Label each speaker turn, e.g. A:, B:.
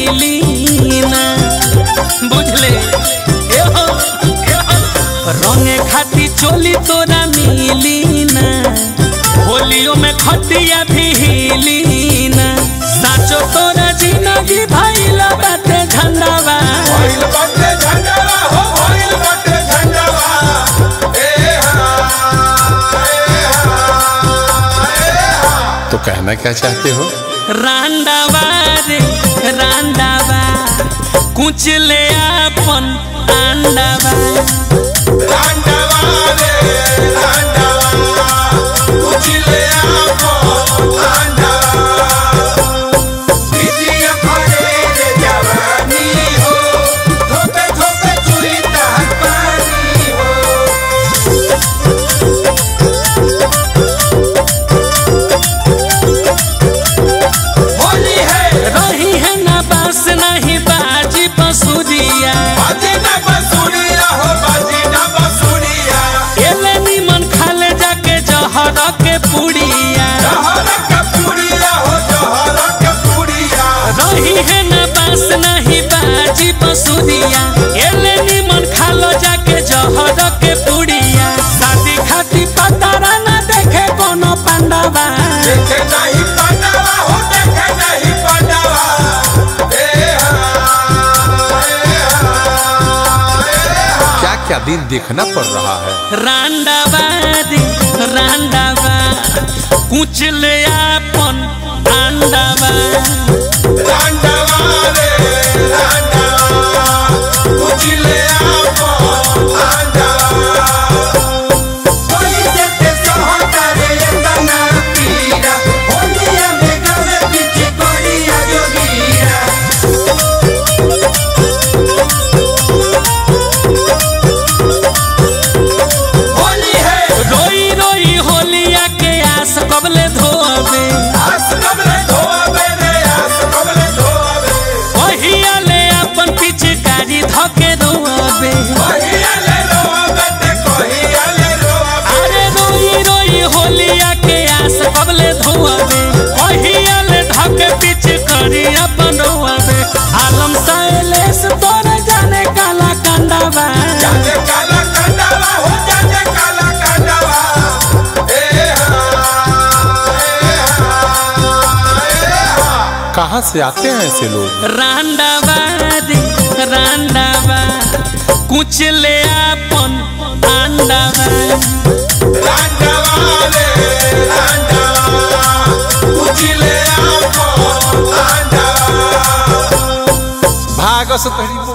A: मिली ना बुझले रंगे खाती चोली तोरा मिली ना होलियों में खटिया भी हिली ना साचो तोरा जिंदगी भइल बाटे झंडावा
B: भइल बाटे झंडावा हो भइल बाटे झंडावा ए हा तो कहना क्या चाहते हो?
A: रांडावा रे रांडावा कुछ ले अपन आंडावा
B: रांडावा रे रांडावा कुछ ले अपन आंडावा दीदिया भरे रे जवानी हो धोपे धोपे चुरी तहत पानी हो होली है
A: रही है ना बास नहीं बाजी बसुरिया
B: बाजी ना बसुरिया हो बाजी ना बसुरिया
A: एले निमन खाले जाके जहर के पुड़िया
B: जहर के पुड़िया हो जहर के पुड़िया
A: रही है ना बास नहीं बाजी बसुरिया एले निमन खालो जाके जहर के पुड़िया शादी खाती पतारा ना देखे कोनो पांडवा
B: देखे नहीं पांडवा हो देखे नहीं पांडवा ए क्या क्या दिन देखना पड़ रहा है?
A: रांडावा रे रांडावा कुछ ले अपन आंडावा
B: रांडावा रे रांडावा कुछ ले अपन आंडावा होली जते सोहता रे अंदना पीरा होलिया में गवे पीछे कोड़िया जोगीरा होली है
A: रोई रोई होलिया के आस कबले धोबे
B: आस कबले धोबे रे आस कबले धोबे
A: ओहिया ले अपन पिचकारी धके रोबे
B: कहिया ले रोबे ते कहिया ले रोबे
A: अरे रोई रोई होलिया के आस कबले धोबे ओहिया ले धके पिचकारी अपन रोबे आलम साइलेस तोरे जाने काला कंडावा
B: जाने काला कंडावा हो जाने काला कंडावा ए हा कहाँ से आते हैं ऐसे लोग?
A: रांडावा रे रांडावा कुछ ले अपन आंडावा
B: रांडावा रे रांडावा कुछ ले अपन आंडावा भागस तड़ी